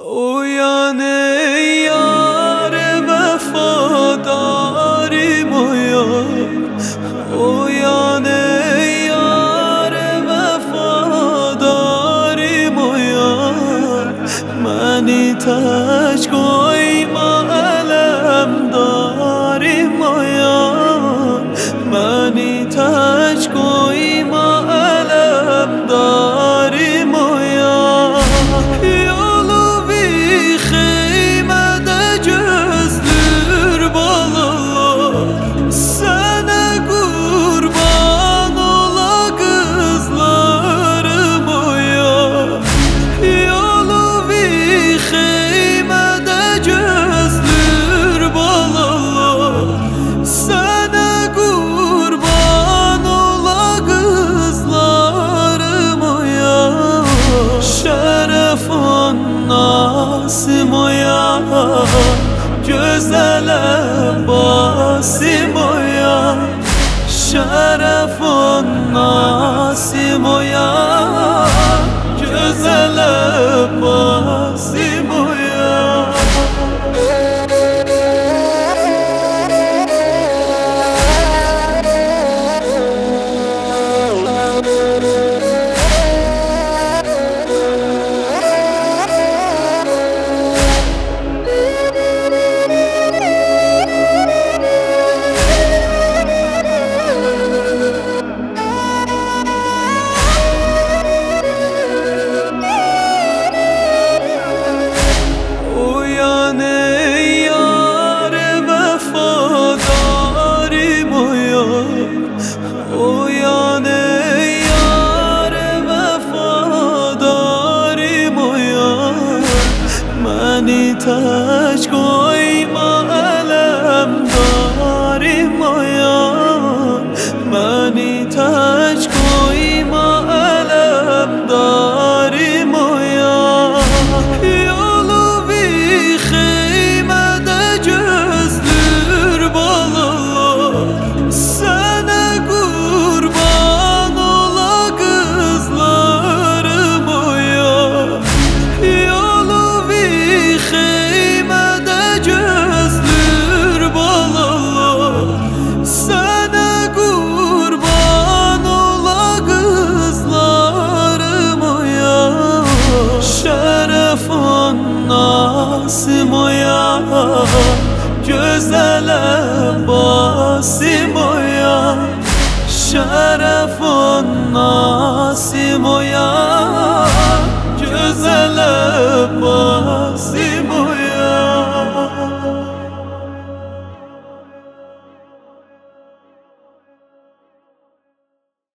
اویان یار وفاداری مویان، اویان یار وفاداری مویان، منی تاج کوی ما علم داری مویان، منی تاج کوی ما علم داری مویان. Nasim oya, güzel Abbasim oya, şerefun nasim oya, güzel Abbasim oya. اویان یار وفاداری مویان، منی تاج کوی ما علم داری مویان، منی تاج کوی ما علم داری مویان. یولو بی خیمه ده gözlür balalar, Nasim oya, güzel Abbasim oya, şerefun nasim oya, güzel Abbasim.